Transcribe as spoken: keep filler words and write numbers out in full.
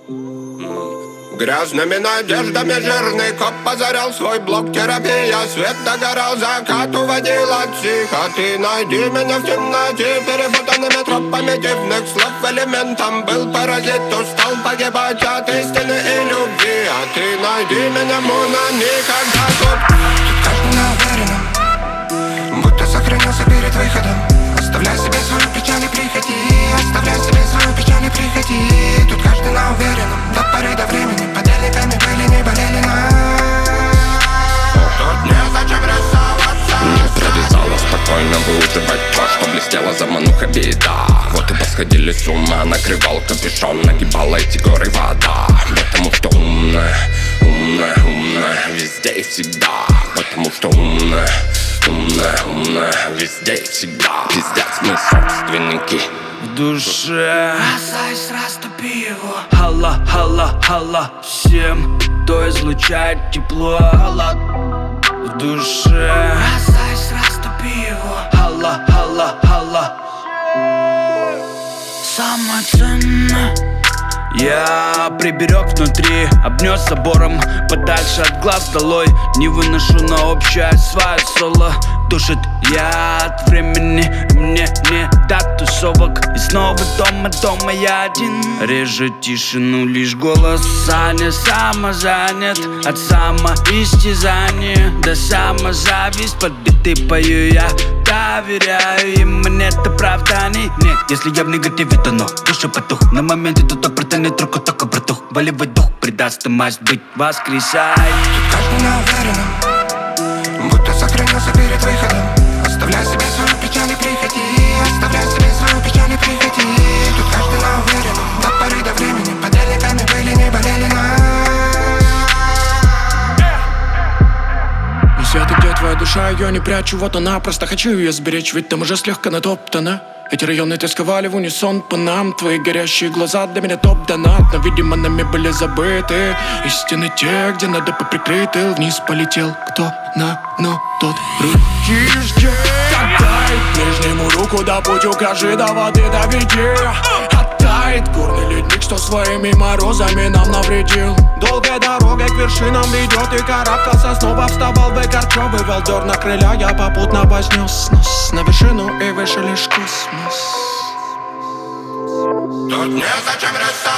Грязными надеждами жирный коп позарял свой блок. Терапия, свет догорал, закат уводил от психа. Ты найди меня в темноте перепутанными тропами дивных слов. Элементом был паразит, устал погибать от истины и любви. А ты найди меня, Муна, никогда тут. Тут каждый на уверенном, будто сохранился перед выходом. Оставляй себе свою печаль и приходи, оставляй себе свою печаль и приходи. Тут каждый на уверенном, до поры до времени. Подельниками были, не болели нас. Тут незачем рисоваться. Не прорезала спокойно выуживать то, что блестело за мануха беда. Вот и посходили с ума, накрывал капюшон, нагибала эти горы вода. Потому что умная, умная, умная везде и всегда. Потому что умная, умная, умная везде и всегда. Пиздец, мы собственники в душе. Касаясь, растопи его. Хала, хала, хала всем, кто излучает тепло. Хала в душе. Касаясь, растопи его. Хала, хала, хала. Самое ценное я приберег внутри, обнес забором, подальше от глаз долой. Не выношу на общее свое соло. Душит я от времени, мне не до тусовок. И снова дома, дома я один. Режет тишину лишь голос Саня. Самозанят от самоистязания до самозависть. Под биты пою я, доверяю им, нет оправданий. Нет, если я в негативе, то но душа потух. На моменте тут протянет руку, только братух. Болевой дух придаст и масть быть воскресай. Тут каждый на уверенном, будто сохранился перед выходом. Оставляй себе свою печаль и приходи, оставляй себе свою печаль и приходи. Тут каждый на уверенном, до поры до времени. Подельниками были, не болели нас. Не света, где твоя душа, ее не прячу, вот она. Просто хочу ее сберечь, ведь там уже слегка натоптана. Эти районы тосковали в унисон по нам. Твои горящие глаза для меня топ-донат. Но, видимо, нами были забыты истины те, где надо поприкрыты. Вниз полетел кто на, но тот руки ждет. Отдай нижнему руку, да путь укажи, до воды доведи. Оттает горный ледник, что своими морозами нам навредил. Долгая дорога к вершинам ведет, и карабкался, снова вставал, выкорчевывал дёр на крыля. Я попутно вознес снос на вершину, и выше лишь космос. Тут незачем рисовать.